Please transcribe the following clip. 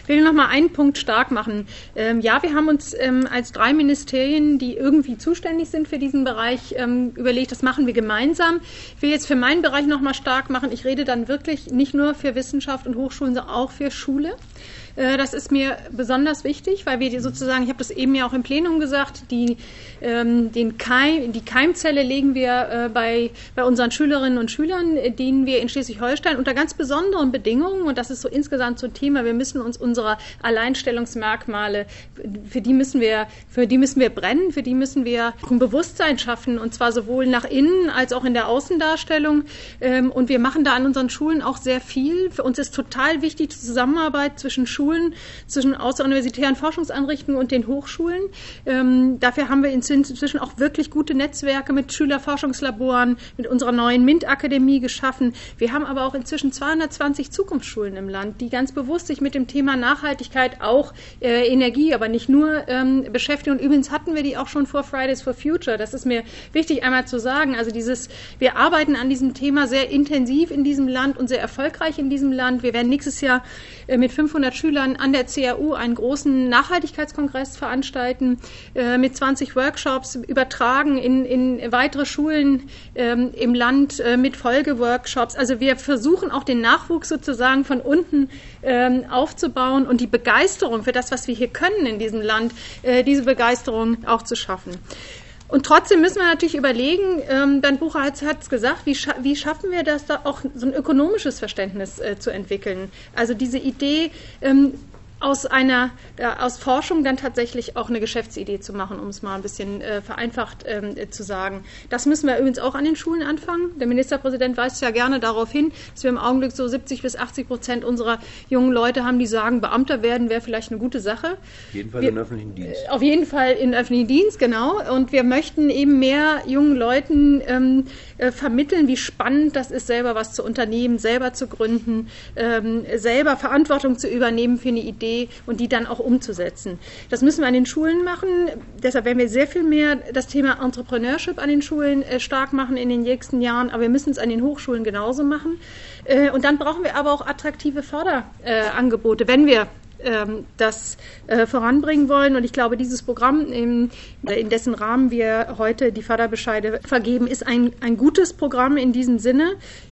Ich will noch mal einen Punkt stark machen. Ja, wir haben uns als 3 Ministerien, die irgendwie zuständig sind für diesen Bereich, überlegt, das machen wir gemeinsam. Ich will jetzt für meinen Bereich noch mal stark machen. Ich rede dann wirklich nicht nur für Wissenschaft und Hochschulen, sondern auch für Schule. Das ist mir besonders wichtig, weil wir sozusagen, ich habe das eben ja auch im Plenum gesagt, die Keimzelle legen wir bei unseren Schülerinnen und Schülern, denen wir in Schleswig-Holstein unter ganz besonderen Bedingungen, und das ist so insgesamt so ein Thema, wir müssen uns unsere Alleinstellungsmerkmale, für die müssen wir brennen, für die müssen wir ein Bewusstsein schaffen, und zwar sowohl nach innen als auch in der Außendarstellung. Und wir machen da an unseren Schulen auch sehr viel. Für uns ist total wichtig die Zusammenarbeit zwischen zwischen außeruniversitären Forschungseinrichtungen und den Hochschulen. Dafür haben wir inzwischen auch wirklich gute Netzwerke mit Schülerforschungslaboren, mit unserer neuen MINT-Akademie geschaffen. Wir haben aber auch inzwischen 220 Zukunftsschulen im Land, die ganz bewusst sich mit dem Thema Nachhaltigkeit, auch Energie, aber nicht nur beschäftigen. Und übrigens hatten wir die auch schon vor Fridays for Future. Das ist mir wichtig einmal zu sagen. Also wir arbeiten an diesem Thema sehr intensiv in diesem Land und sehr erfolgreich in diesem Land. Wir werden nächstes Jahr mit 500 Schülern an der CAU einen großen Nachhaltigkeitskongress veranstalten, mit 20 Workshops übertragen in weitere Schulen im Land mit Folgeworkshops. Also wir versuchen auch den Nachwuchs sozusagen von unten aufzubauen und die Begeisterung für das, was wir hier können in diesem Land, diese Begeisterung auch zu schaffen. Und trotzdem müssen wir natürlich überlegen, Bernd Bucher hat es gesagt, wie schaffen wir das, da auch so ein ökonomisches Verständnis zu entwickeln? Also diese Idee, aus Forschung dann tatsächlich auch eine Geschäftsidee zu machen, um es mal ein bisschen vereinfacht zu sagen. Das müssen wir übrigens auch an den Schulen anfangen. Der Ministerpräsident weist ja gerne darauf hin, dass wir im Augenblick so 70-80% unserer jungen Leute haben, die sagen, Beamter werden wäre vielleicht eine gute Sache. Auf jeden Fall im öffentlichen Dienst. Auf jeden Fall im öffentlichen Dienst, genau. Und wir möchten eben mehr jungen Leuten vermitteln, wie spannend das ist, selber was zu unternehmen, selber zu gründen, selber Verantwortung zu übernehmen für eine Idee und die dann auch umzusetzen. Das müssen wir an den Schulen machen. Deshalb werden wir sehr viel mehr das Thema Entrepreneurship an den Schulen stark machen in den nächsten Jahren, aber wir müssen es an den Hochschulen genauso machen. Und dann brauchen wir aber auch attraktive Förderangebote, wenn wir das voranbringen wollen. Und ich glaube, dieses Programm, in dessen Rahmen wir heute die Förderbescheide vergeben, ist ein gutes Programm in diesem Sinne.